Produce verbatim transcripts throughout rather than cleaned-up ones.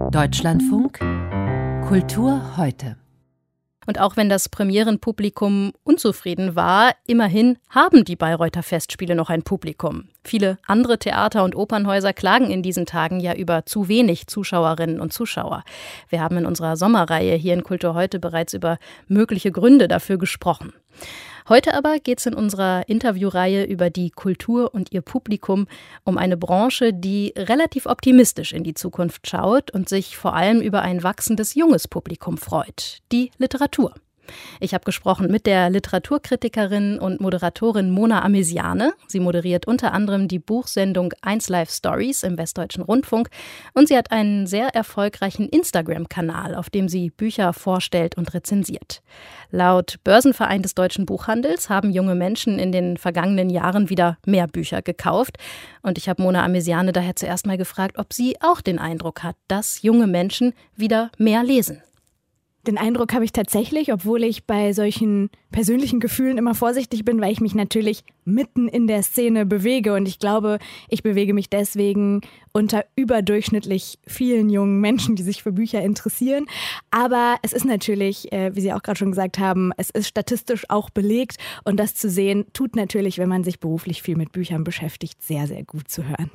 Deutschlandfunk Kultur heute. Und auch wenn das Premierenpublikum unzufrieden war, immerhin haben die Bayreuther Festspiele noch ein Publikum. Viele andere Theater- und Opernhäuser klagen in diesen Tagen ja über zu wenig Zuschauerinnen und Zuschauer. Wir haben in unserer Sommerreihe hier in Kultur heute bereits über mögliche Gründe dafür gesprochen. Heute aber geht es in unserer Interviewreihe über die Kultur und ihr Publikum um eine Branche, die relativ optimistisch in die Zukunft schaut und sich vor allem über ein wachsendes junges Publikum freut, die Literatur. Ich habe gesprochen mit der Literaturkritikerin und Moderatorin Mona Amesiane. Sie moderiert unter anderem die Buchsendung eins Live Stories im Westdeutschen Rundfunk und sie hat einen sehr erfolgreichen Instagram-Kanal, auf dem sie Bücher vorstellt und rezensiert. Laut Börsenverein des deutschen Buchhandels haben junge Menschen in den vergangenen Jahren wieder mehr Bücher gekauft. Und ich habe Mona Amesiane daher zuerst mal gefragt, ob sie auch den Eindruck hat, dass junge Menschen wieder mehr lesen. Den Eindruck habe ich tatsächlich, obwohl ich bei solchen persönlichen Gefühlen immer vorsichtig bin, weil ich mich natürlich mitten in der Szene bewege. Und ich glaube, ich bewege mich deswegen unter überdurchschnittlich vielen jungen Menschen, die sich für Bücher interessieren. Aber es ist natürlich, äh, wie Sie auch gerade schon gesagt haben, es ist statistisch auch belegt. Und das zu sehen, tut natürlich, wenn man sich beruflich viel mit Büchern beschäftigt, sehr, sehr gut zu hören.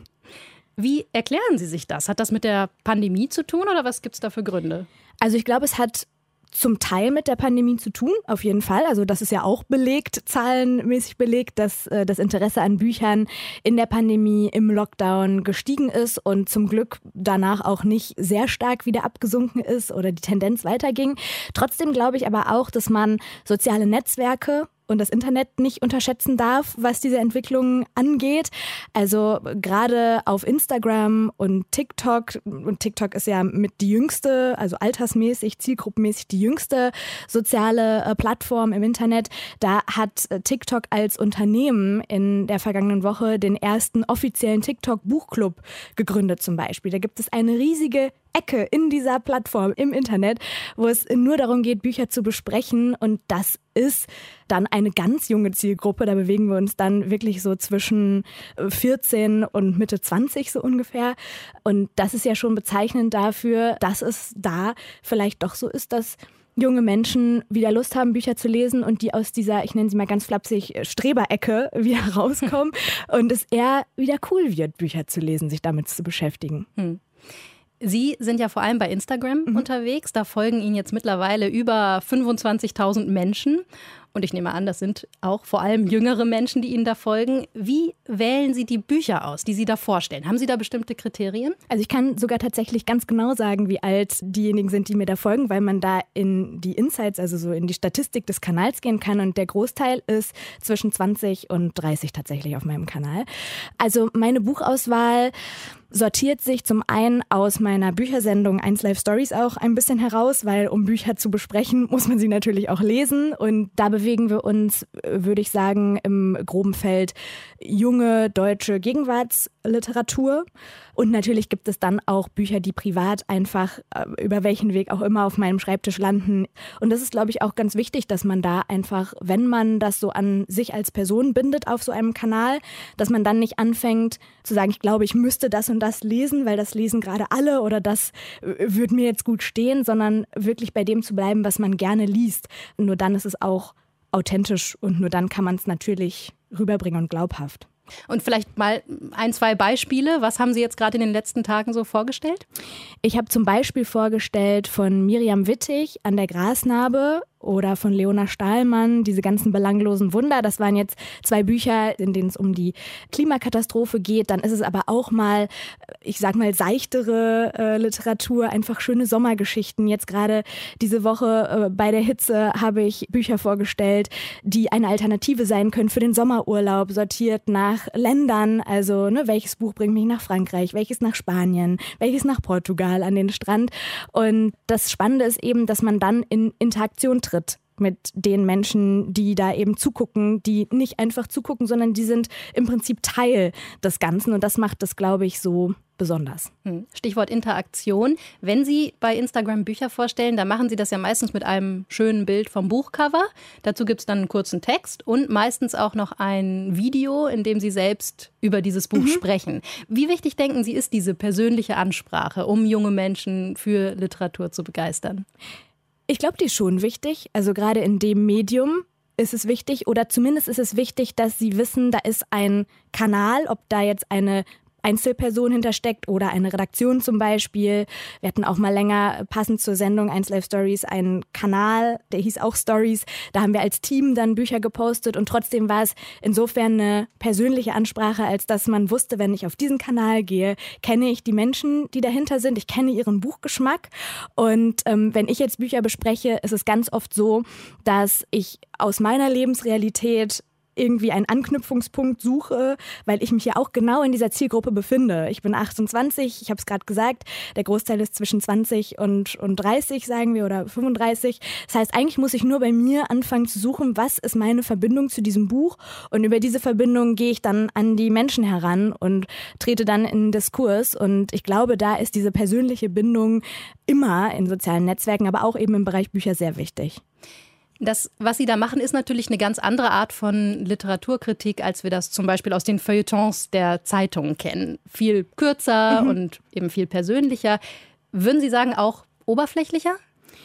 Wie erklären Sie sich das? Hat das mit der Pandemie zu tun oder was gibt es da für Gründe? Also ich glaube, es hat zum Teil mit der Pandemie zu tun, auf jeden Fall. Also das ist ja auch belegt, zahlenmäßig belegt, dass äh, das Interesse an Büchern in der Pandemie, im Lockdown gestiegen ist und zum Glück danach auch nicht sehr stark wieder abgesunken ist oder die Tendenz weiterging. Trotzdem glaube ich aber auch, dass man soziale Netzwerke und das Internet nicht unterschätzen darf, was diese Entwicklung angeht. Also gerade auf Instagram und TikTok, und TikTok ist ja mit die jüngste, also altersmäßig, zielgruppenmäßig die jüngste soziale äh, Plattform im Internet. Da hat äh, TikTok als Unternehmen in der vergangenen Woche den ersten offiziellen TikTok-Buchclub gegründet zum Beispiel. Da gibt es eine riesige Ecke in dieser Plattform im Internet, wo es nur darum geht, Bücher zu besprechen. Und das ist dann eine ganz junge Zielgruppe. Da bewegen wir uns dann wirklich so zwischen vierzehn und Mitte zwanzig so ungefähr. Und das ist ja schon bezeichnend dafür, dass es da vielleicht doch so ist, dass junge Menschen wieder Lust haben, Bücher zu lesen und die aus dieser, ich nenne sie mal ganz flapsig, Streberecke wieder rauskommen und es eher wieder cool wird, Bücher zu lesen, sich damit zu beschäftigen. Hm. Sie sind ja vor allem bei Instagram mhm. unterwegs. Da folgen Ihnen jetzt mittlerweile über fünfundzwanzigtausend Menschen. Und ich nehme an, das sind auch vor allem jüngere Menschen, die Ihnen da folgen. Wie wählen Sie die Bücher aus, die Sie da vorstellen? Haben Sie da bestimmte Kriterien? Also ich kann sogar tatsächlich ganz genau sagen, wie alt diejenigen sind, die mir da folgen, weil man da in die Insights, also so in die Statistik des Kanals gehen kann. Und der Großteil ist zwischen zwanzig und dreißig tatsächlich auf meinem Kanal. Also meine Buchauswahl sortiert sich zum einen aus meiner Büchersendung eins Live Stories auch ein bisschen heraus, weil um Bücher zu besprechen, muss man sie natürlich auch lesen. Und da bewegen wir uns, würde ich sagen, im groben Feld junge deutsche Gegenwartsliteratur. Und natürlich gibt es dann auch Bücher, die privat einfach über welchen Weg auch immer auf meinem Schreibtisch landen. Und das ist, glaube ich, auch ganz wichtig, dass man da einfach, wenn man das so an sich als Person bindet auf so einem Kanal, dass man dann nicht anfängt zu sagen, ich glaube, ich müsste das und das lesen, weil das lesen gerade alle oder das würde mir jetzt gut stehen, sondern wirklich bei dem zu bleiben, was man gerne liest. Und nur dann ist es auch authentisch und nur dann kann man es natürlich rüberbringen und glaubhaft. Und vielleicht mal ein, zwei Beispiele. Was haben Sie jetzt gerade in den letzten Tagen so vorgestellt? Ich habe zum Beispiel vorgestellt von Miriam Wittig An der Grasnarbe oder von Leona Stahlmann, diese ganzen belanglosen Wunder. Das waren jetzt zwei Bücher, in denen es um die Klimakatastrophe geht. Dann ist es aber auch mal, ich sag mal, seichtere äh, Literatur, einfach schöne Sommergeschichten. Jetzt gerade diese Woche äh, bei der Hitze habe ich Bücher vorgestellt, die eine Alternative sein können für den Sommerurlaub, sortiert nach Ländern. Also ne, welches Buch bringt mich nach Frankreich, welches nach Spanien, welches nach Portugal an den Strand. Und das Spannende ist eben, dass man dann in Interaktion tritt mit den Menschen, die da eben zugucken, die nicht einfach zugucken, sondern die sind im Prinzip Teil des Ganzen und das macht das, glaube ich, so besonders. Stichwort Interaktion. Wenn Sie bei Instagram Bücher vorstellen, dann machen Sie das ja meistens mit einem schönen Bild vom Buchcover. Dazu gibt es dann einen kurzen Text und meistens auch noch ein Video, in dem Sie selbst über dieses Buch mhm. sprechen. Wie wichtig, denken Sie, ist diese persönliche Ansprache, um junge Menschen für Literatur zu begeistern? Ich glaube, die ist schon wichtig. Also gerade in dem Medium ist es wichtig oder zumindest ist es wichtig, dass Sie wissen, da ist ein Kanal, ob da jetzt eine Einzelperson hintersteckt oder eine Redaktion zum Beispiel. Wir hatten auch mal länger, passend zur Sendung eins Live Stories, einen Kanal, der hieß auch Stories. Da haben wir als Team dann Bücher gepostet und trotzdem war es insofern eine persönliche Ansprache, als dass man wusste, wenn ich auf diesen Kanal gehe, kenne ich die Menschen, die dahinter sind. Ich kenne ihren Buchgeschmack und ähm, wenn ich jetzt Bücher bespreche, ist es ganz oft so, dass ich aus meiner Lebensrealität irgendwie einen Anknüpfungspunkt suche, weil ich mich ja auch genau in dieser Zielgruppe befinde. Ich bin achtundzwanzig, ich habe es gerade gesagt, der Großteil ist zwischen zwanzig und, und dreißig, sagen wir, oder fünfunddreißig. Das heißt, eigentlich muss ich nur bei mir anfangen zu suchen, was ist meine Verbindung zu diesem Buch und über diese Verbindung gehe ich dann an die Menschen heran und trete dann in den Diskurs und ich glaube, da ist diese persönliche Bindung immer in sozialen Netzwerken, aber auch eben im Bereich Bücher sehr wichtig. Das, was Sie da machen, ist natürlich eine ganz andere Art von Literaturkritik, als wir das zum Beispiel aus den Feuilletons der Zeitungen kennen. Viel kürzer mhm. und eben viel persönlicher. Würden Sie sagen, auch oberflächlicher?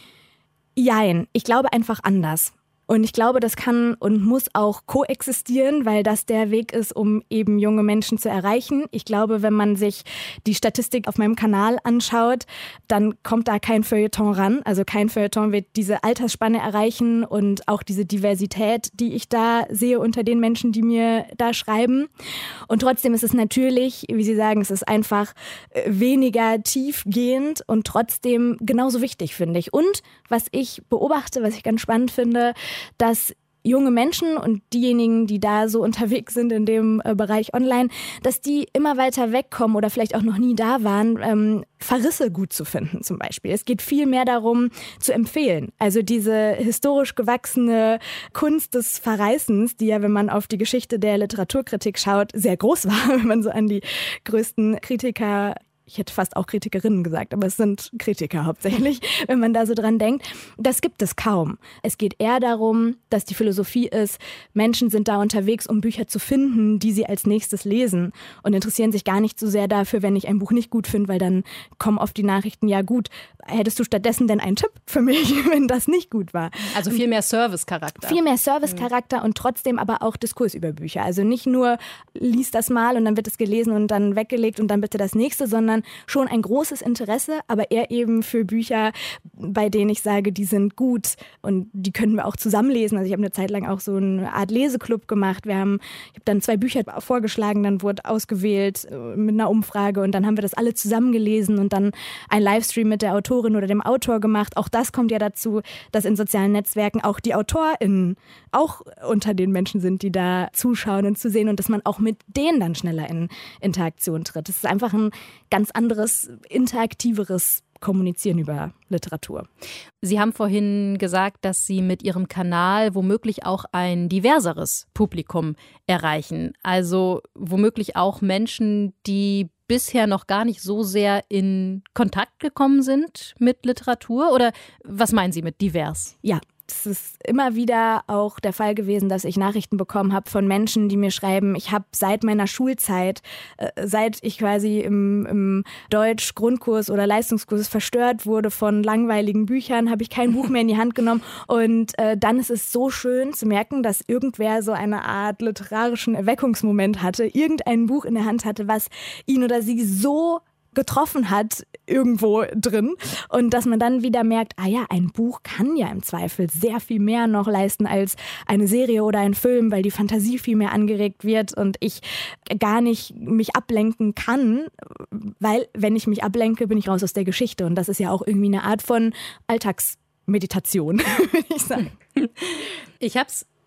Jein, ich glaube einfach anders. Und ich glaube, das kann und muss auch koexistieren, weil das der Weg ist, um eben junge Menschen zu erreichen. Ich glaube, wenn man sich die Statistik auf meinem Kanal anschaut, dann kommt da kein Feuilleton ran. Also kein Feuilleton wird diese Altersspanne erreichen und auch diese Diversität, die ich da sehe unter den Menschen, die mir da schreiben. Und trotzdem ist es natürlich, wie Sie sagen, es ist einfach weniger tiefgehend und trotzdem genauso wichtig, finde ich. Und was ich beobachte, was ich ganz spannend finde, dass junge Menschen und diejenigen, die da so unterwegs sind in dem äh, Bereich online, dass die immer weiter wegkommen oder vielleicht auch noch nie da waren, ähm, Verrisse gut zu finden zum Beispiel. Es geht viel mehr darum, zu empfehlen. Also diese historisch gewachsene Kunst des Verreißens, die ja, wenn man auf die Geschichte der Literaturkritik schaut, sehr groß war, wenn man so an die größten Kritiker, ich hätte fast auch Kritikerinnen gesagt, aber es sind Kritiker hauptsächlich, wenn man da so dran denkt. Das gibt es kaum. Es geht eher darum, dass die Philosophie ist, Menschen sind da unterwegs, um Bücher zu finden, die sie als nächstes lesen und interessieren sich gar nicht so sehr dafür, wenn ich ein Buch nicht gut finde, weil dann kommen oft die Nachrichten, ja gut, hättest du stattdessen denn einen Tipp für mich, wenn das nicht gut war? Also viel mehr Service-Charakter. Viel mehr Service-Charakter mhm. und trotzdem aber auch Diskurs über Bücher. Also nicht nur, lies das mal und dann wird es gelesen und dann weggelegt und dann bitte das nächste, sondern schon ein großes Interesse, aber eher eben für Bücher, bei denen ich sage, die sind gut und die können wir auch zusammenlesen. Also ich habe eine Zeit lang auch so eine Art Leseclub gemacht. Wir haben, ich habe dann zwei Bücher vorgeschlagen, dann wurde ausgewählt mit einer Umfrage und dann haben wir das alle zusammen gelesen und dann ein Livestream mit der Autorin oder dem Autor gemacht. Auch das kommt ja dazu, dass in sozialen Netzwerken auch die AutorInnen auch unter den Menschen sind, die da zuschauen und zu sehen und dass man auch mit denen dann schneller in Interaktion tritt. Das ist einfach ein ganz anderes, interaktiveres Kommunizieren über Literatur. Sie haben vorhin gesagt, dass Sie mit Ihrem Kanal womöglich auch ein diverseres Publikum erreichen. Also womöglich auch Menschen, die bisher noch gar nicht so sehr in Kontakt gekommen sind mit Literatur? Oder was meinen Sie mit divers? Ja. Es ist immer wieder auch der Fall gewesen, dass ich Nachrichten bekommen habe von Menschen, die mir schreiben, ich habe seit meiner Schulzeit, äh, seit ich quasi im, im Deutsch-Grundkurs oder Leistungskurs verstört wurde von langweiligen Büchern, habe ich kein Buch mehr in die Hand genommen. Und äh, dann ist es so schön zu merken, dass irgendwer so eine Art literarischen Erweckungsmoment hatte, irgendein Buch in der Hand hatte, was ihn oder sie so getroffen hat irgendwo drin und dass man dann wieder merkt, ah ja, ein Buch kann ja im Zweifel sehr viel mehr noch leisten als eine Serie oder ein Film, weil die Fantasie viel mehr angeregt wird und ich gar nicht mich ablenken kann, weil wenn ich mich ablenke, bin ich raus aus der Geschichte und das ist ja auch irgendwie eine Art von Alltagsmeditation, würde ich sagen. Ich habe es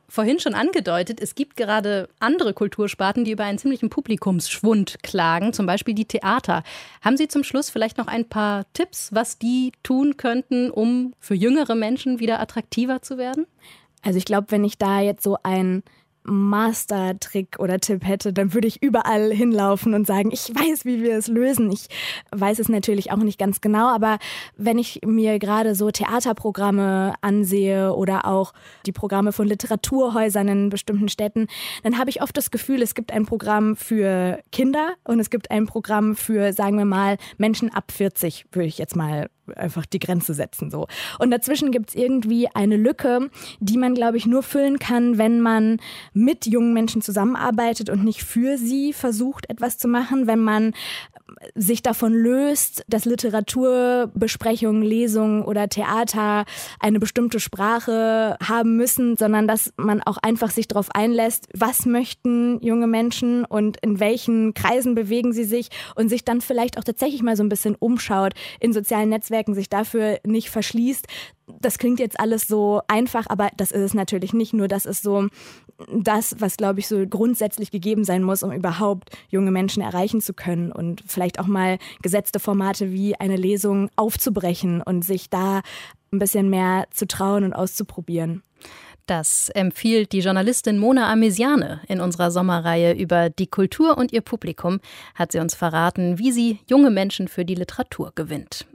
vorhin schon angedeutet, es gibt gerade andere Kultursparten, die über einen ziemlichen Publikumsschwund klagen, zum Beispiel die Theater. Haben Sie zum Schluss vielleicht noch ein paar Tipps, was die tun könnten, um für jüngere Menschen wieder attraktiver zu werden? Also ich glaube, wenn ich da jetzt so ein Master-Trick oder Tipp hätte, dann würde ich überall hinlaufen und sagen, ich weiß, wie wir es lösen. Ich weiß es natürlich auch nicht ganz genau, aber wenn ich mir gerade so Theaterprogramme ansehe oder auch die Programme von Literaturhäusern in bestimmten Städten, dann habe ich oft das Gefühl, es gibt ein Programm für Kinder und es gibt ein Programm für, sagen wir mal, Menschen ab vierzig, würde ich jetzt mal einfach die Grenze setzen. So. Und dazwischen gibt es irgendwie eine Lücke, die man, glaube ich, nur füllen kann, wenn man mit jungen Menschen zusammenarbeitet und nicht für sie versucht, etwas zu machen, wenn man sich davon löst, dass Literaturbesprechungen, Lesungen oder Theater eine bestimmte Sprache haben müssen, sondern dass man auch einfach sich darauf einlässt, was möchten junge Menschen und in welchen Kreisen bewegen sie sich und sich dann vielleicht auch tatsächlich mal so ein bisschen umschaut in sozialen Netzwerken, sich dafür nicht verschließt. Das klingt jetzt alles so einfach, aber das ist es natürlich nicht. Nur das ist so das, was, glaube ich, so grundsätzlich gegeben sein muss, um überhaupt junge Menschen erreichen zu können und vielleicht auch mal gesetzte Formate wie eine Lesung aufzubrechen und sich da ein bisschen mehr zu trauen und auszuprobieren. Das empfiehlt die Journalistin Mona Amesiane in unserer Sommerreihe über die Kultur und ihr Publikum. Hat sie uns verraten, wie sie junge Menschen für die Literatur gewinnt.